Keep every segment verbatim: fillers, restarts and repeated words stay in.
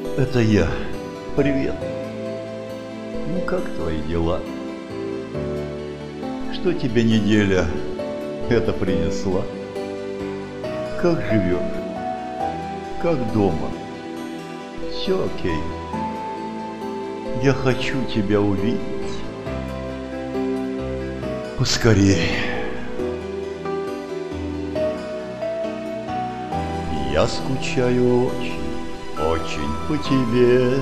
Это я. Привет. Ну как твои дела? Что тебе неделя это принесла? Как живешь? Как дома? Все окей. Я хочу тебя увидеть. Поскорее. Я скучаю очень, очень по тебе.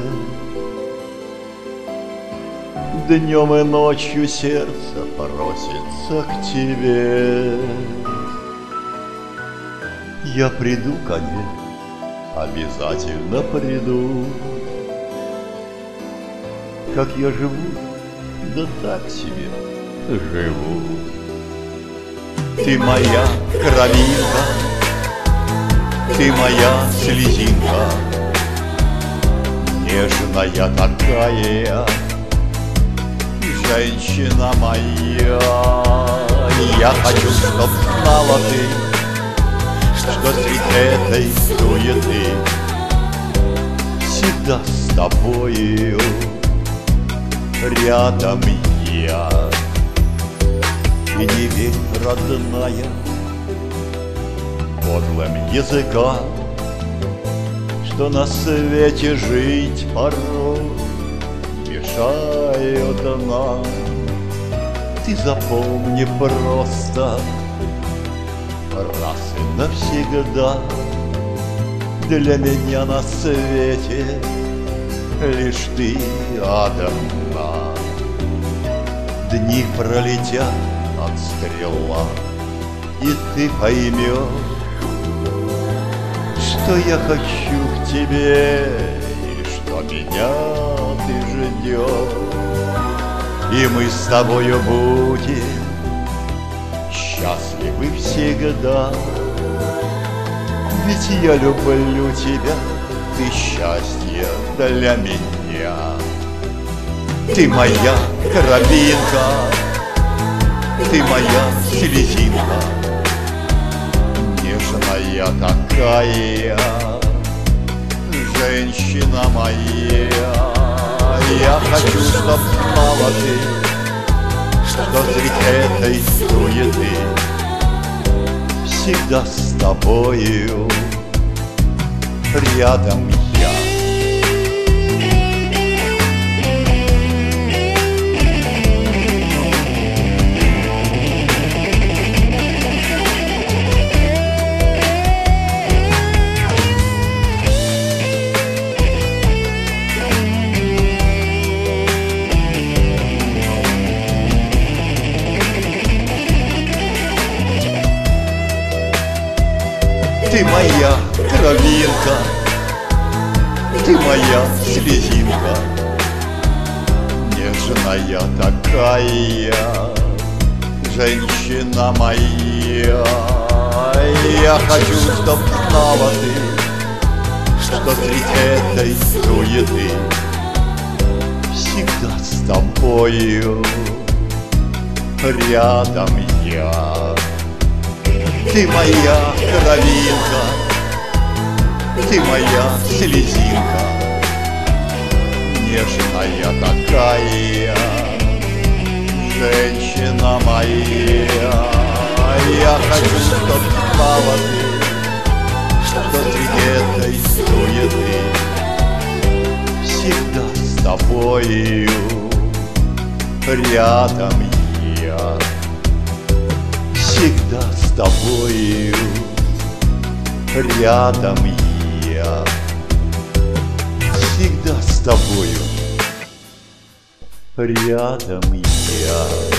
Днем и ночью сердце просится к тебе. Я приду, конечно, обязательно приду. Как я живу, да так себе живу. Ты моя кровинка, ты моя слезинка, нежная такая, женщина моя. Я хочу, чтоб знала ты, что среди этой суеты всегда с тобою рядом я. И не верь, родная, подлым языкам, что на свете жить порой мешают нам. Ты запомни просто раз и навсегда, для меня на свете лишь ты одна. Дни пролетят от стрела, и ты поймешь, что я хочу к тебе, и что меня ты ждешь. И мы с тобою будем счастливы всегда. Ведь я люблю тебя, ты счастье для меня. Ты моя кровинка, ты моя слезинка, нежная такая, женщина моя. Я хочу, чтоб знала ты, что среди этой суеты всегда с тобою рядом я. Ты моя кровинка, ты моя слезинка, нежная такая, женщина моя. Я хочу, чтоб знала ты, что среди этой суеты всегда с тобою рядом я. Ты моя кровинка, ты моя слезинка, нежная такая, женщина моя. Я хочу, чтоб знала ты, что среди этой суеты всегда с тобою рядом я. Всегда с тобою рядом я. Всегда с тобою рядом я.